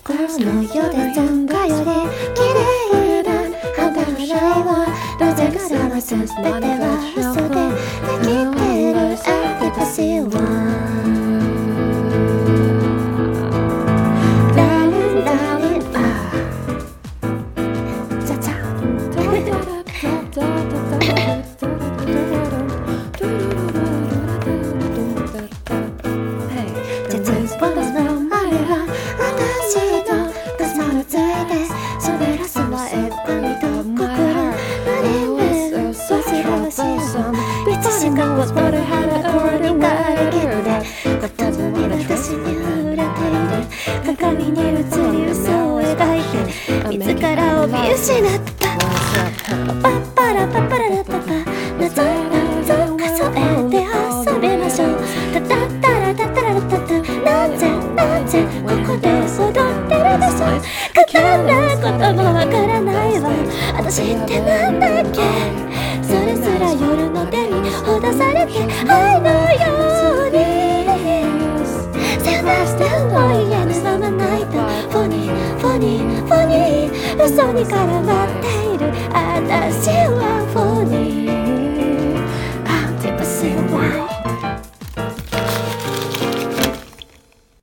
心のようで全部より綺麗な花のないはロゼがさらす全ては嘘でできてるアンティパシーは鏡に映り嘘を描いて自らを見失ったパッパラパパララパパなぞなぞ数えて遊びましょうタタッタラタタララタタなぜここで踊ってるでしょ簡単なこともわからないわ私ってなんだっけそれすら夜の手にほだされて愛のように探しても言えぬまま泣いたフォニー嘘に絡まっている私は